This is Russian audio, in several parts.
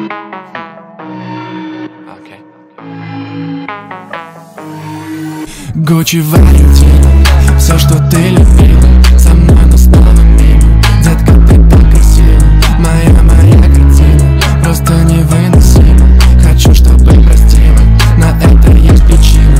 Гуччи, Валентина, все, что ты любила, со мной, но снова мимо. Детка, ты так красива, моя картина просто невыносима. Хочу, чтобы простила, на это есть причина.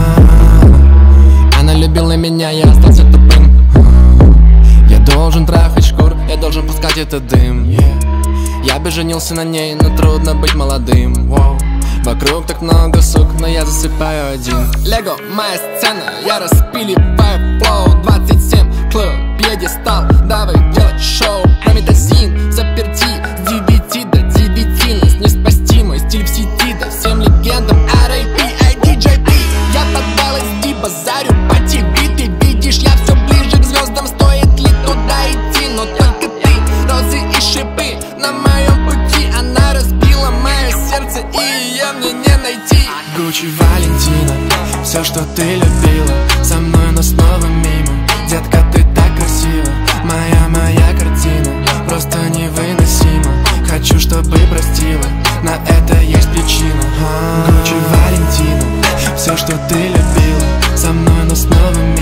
Она любила меня, я остался тупым. Я должен трахать шкур, я должен пускать этот дым. Я бы женился на ней, но трудно быть молодым. Вокруг так много сук, но я засыпаю один. Лего, моя сцена, я распиливаю флоу. 27 клуб, пьедестал, давай делать шоу. Прометазин, заперти с 9 до 9. Не спасти мой стиль в сети, да всем легендам R.I.P. IDJP. Я поддалась ди базарю по ТВ. Ты видишь, я все ближе к звездам. Стоит ли туда идти, но только ты. Розы и шипы на моем пути. Она разбила мое сердце, и ее мне не найти. Гуччи, Валентина, все, что ты любила, со мной, но снова мимо. Детка, ты так красива, моя картина просто невыносима. Хочу, чтобы простила, на это есть причина. Гуччи, Валентина, все, что ты любила, со мной, но снова мимо.